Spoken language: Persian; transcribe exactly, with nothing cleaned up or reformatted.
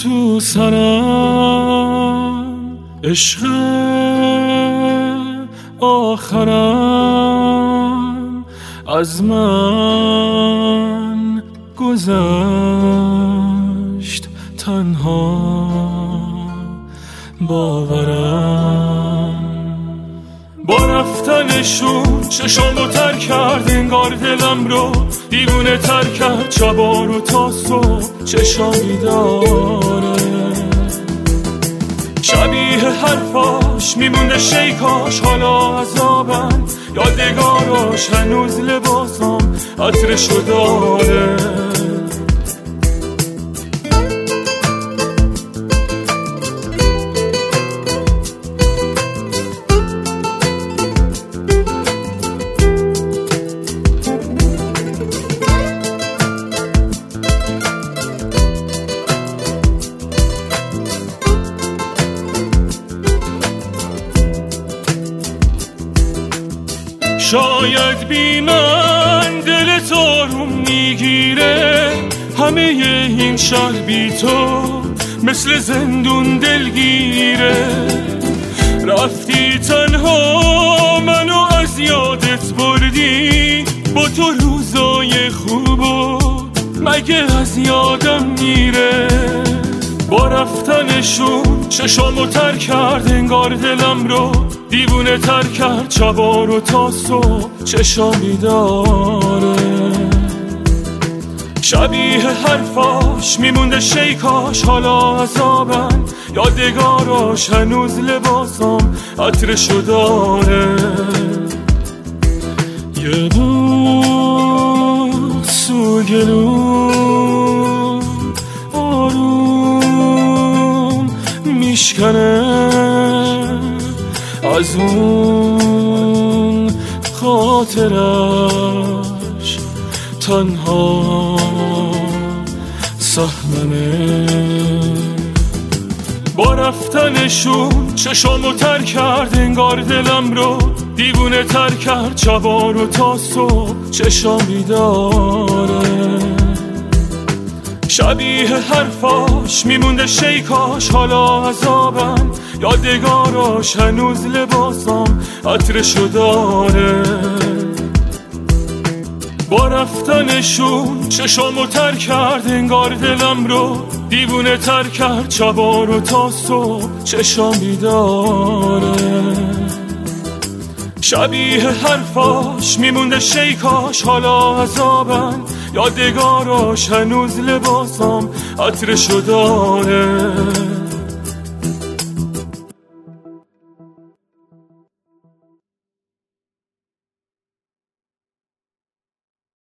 تو سرم عشق آخرم از من گذشت تنها باورم. با رفتنشون چشامو تر کرد، انگار دلم رو دیوونه تر کرد. شبا رو تا صبح چشامی داره، شبیه حرفاش میمونه شیکاش. حالا عذابم یادگاراش، هنوز لباسم عطرشو داره. شاید بی من دل تو رو میگیره، همه این شهر بی تو مثل زندون دلگیره. رفتی تنها منو از یادت بردی، با تو روزای خوبو مگه از یادم میره. با رفتنشون چشامو تر کرد، انگار دلم رو دیوونه تر کرد. شبا رو تا صبح چشامی داره، شبیه حرفاش میمونده شیکاش. حالا عذابم یادگاراش، هنوز لباسم عطرشو داره. یه بود سو گلو آروم میشکنه از اون خاطرش، تنها سهممه. با رفتنشون چشامو تر کرد، انگار دلم رو دیوونه تر کرد. شبا رو تا صبح چشامی داره، شبیه حرفاش میمونده شیکاش. حالا عذابم یادگاراش، هنوز لباسم عطرشو داره. با رفتنشون چشامو تر کرد، انگار دلم رو دیوونه تر کرد. شبا رو تا صبح چشامی داره، شبیه حرفاش میمونده شیکاش. حالا عذابم یادگاراش، هنوز لباسم عطرشو داره.